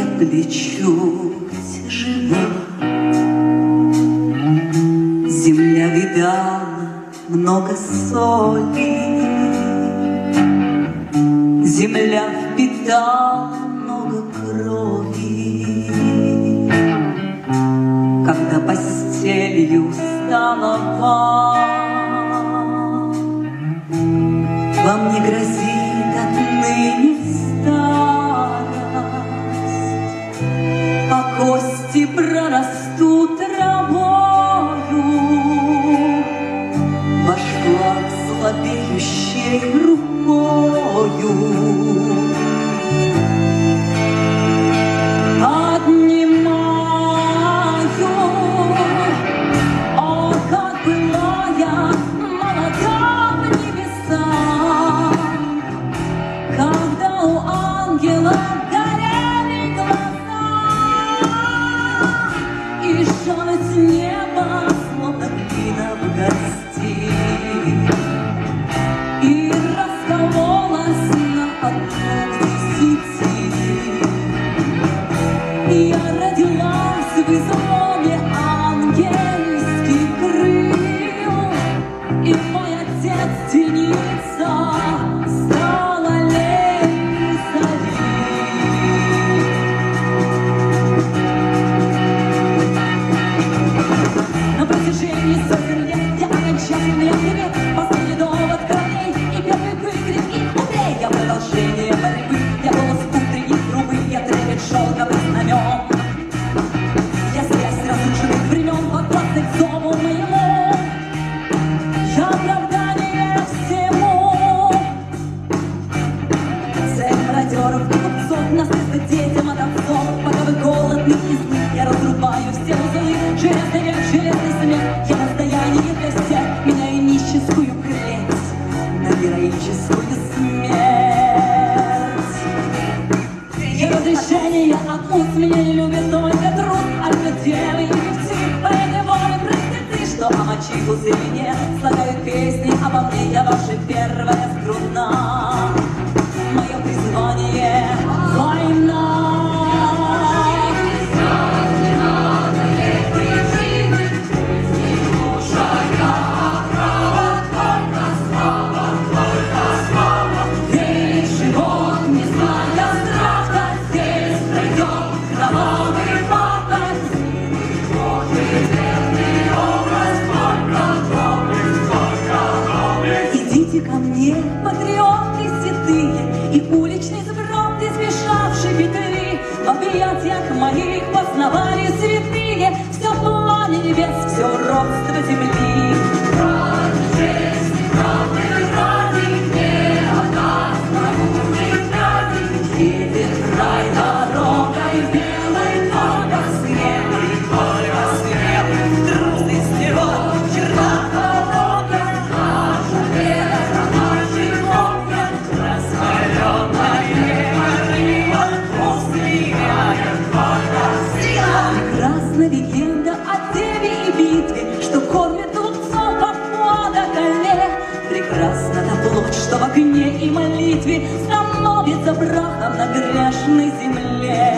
плечу тяжела. Земля видала много соли, земля впитала много крови. Когда постелью стала вам не грозит отныне старость, а кости прорастут травою. Ваш флаг слабеющей рукою поднимаю. О, как была я молода в небесах, когда у ангела горели глаза, и жалость неба словно глина в горсти, и раскололась на одну к 10. Я родилась в изломе ангельских крыл, и мой отец тенится стала лень зари. На протяжении сотен лет я окончательный ответ, последний довод корней и первый выкрик их убей. Я продолжение борьбы, я голос утренней трубы, я трепет шелковых знамен. Я связь разрушенных времен, подвластных зову моему. Я оправдание всему. Цель мародеров и купцов, наследство детям от отцов. Пока вы голодны и злы, я разрубаю все узлы. Железный век, железный смех, я воздаяние для всех. Меняю нищенскую клеть на героическую смерть. Я разрешение от уст, меня не любит только труд. Альфа-девы и певцы, поэты воли простецы, что о мочи пузырине слагают песни обо мне. Я ваша первая струна, мое призвание — война. Идите ко мне, патриоты седые и уличные сброды, сбежавшие петли. В объятиях моих познавали святые все пламя небес, все родство земли. Ради чести, правды, ради не отдаст бравуры ради. Едет край дорогой белой, только смелый, только смелый. Трусный стерот, черна колода, наша вера, наши хлопья, раскаленная горыла, усмиряет только сила. Прекрасна легенда о деве и битве, что кормит глупцов от пода коле. Прекрасна та плоть, что в огне и молитве становится прахом на грешной земле.